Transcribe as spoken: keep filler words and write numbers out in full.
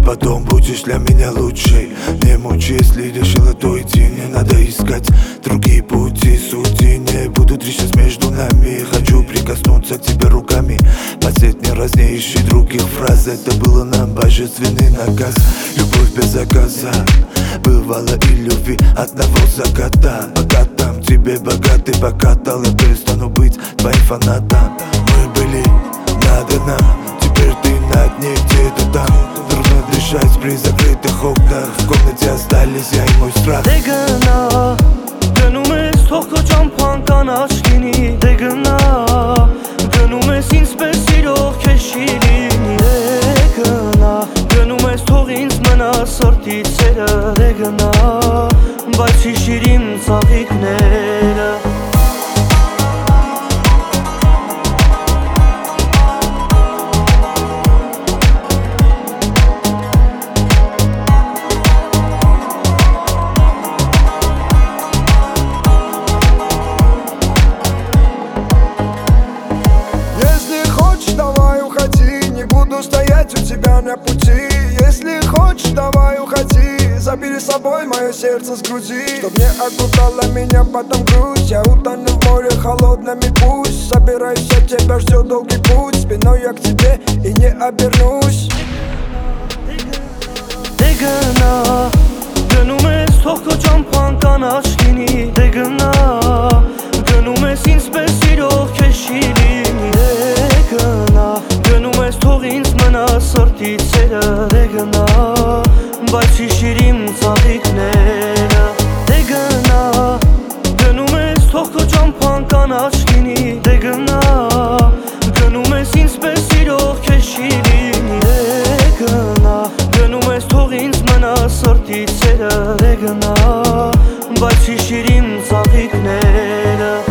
потом будешь для меня лучшей. Не мучи, если решила то идти. Не надо искать другие пути. Судьи не будут решать между нами. Хочу прикоснуться к тебе руками. Последний раз не ищи других фраз. Это было нам божественный наказ. Любовь без заказа. Бывало и любви одного заката. Пока там тебе богатый покатал, я перестану быть твоим фанатом. Мы были надо нам, теперь ты на дне где-то там. Трудно дышать при закрытых окнах. В комнате остались я и мой страх. Դե գնա, գնում ես թող քո ճամփան կանաչ լինի։ Դե գնա, գնում ես ինձ պես սիրող քեզ չի լինի։ Դե գնա, գնում ես թող ինձ մնա սրտի ցերը։ Դե գնա, բայց հիշիր իմ ծաղիկները։ Стоять у тебя на пути. Если хочешь, давай уходи. Забери с собой мое сердце с груди. Чтоб не окутала меня потом грусть. Я утону в море холодном и пусть. Собираюсь, от тебя ждет долгий путь. Спиной я к тебе и не обернусь. Դե գնա, գնում ես թող քո ճամփան կանաչ լինի։ Դե գնա, գնում ես ինձ պես սիրող քեզ չի լինի։ Դե գնա, գնում ես թող ինձ մնա սրտի ցերը։ Դե գնա, բայց հիշիր իմ ծաղիկները։ Դե գնա, գնում ես թող քո ճամփան կանաչ լինի։ Դե գնա, գնում ես ինձ պես սիրող քեզ չի լինի։ Դե գնա, գնում ես թող ինձ մնա սրտի ցերը։ Դե գնա, բայց հիշիր իմ ծաղիկները։